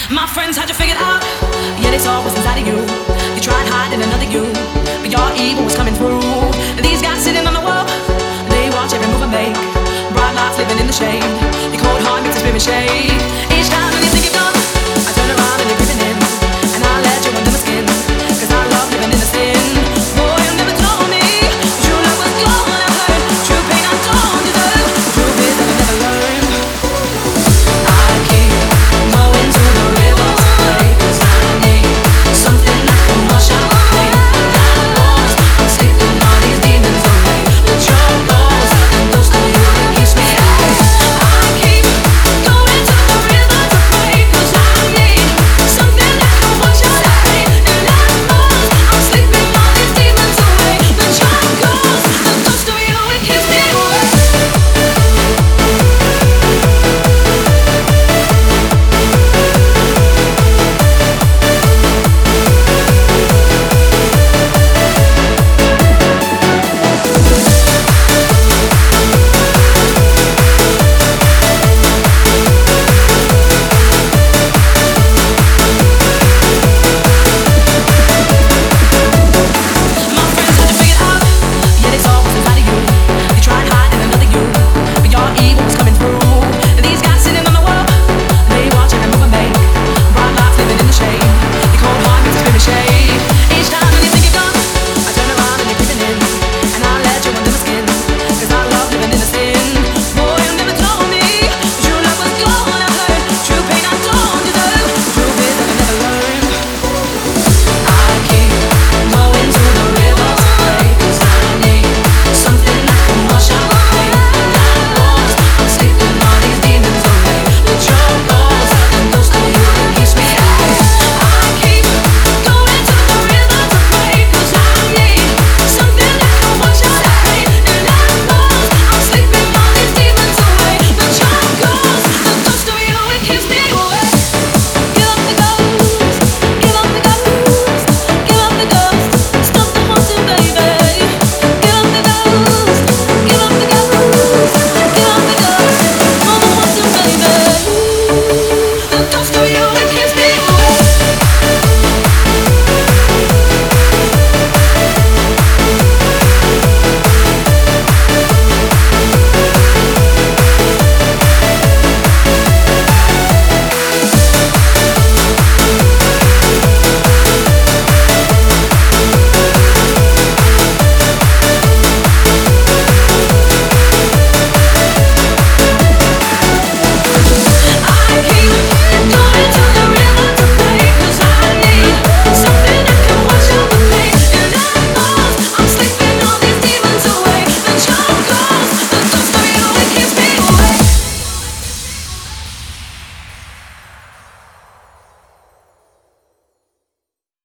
My friends had you figured out, yeah, they saw what's inside of you. You tried hiding another you, but your evil was coming through. And these guys sitting on the wall, they watch every move I make. Bright lights living in the shade. Your cold heart makes the spirit shake.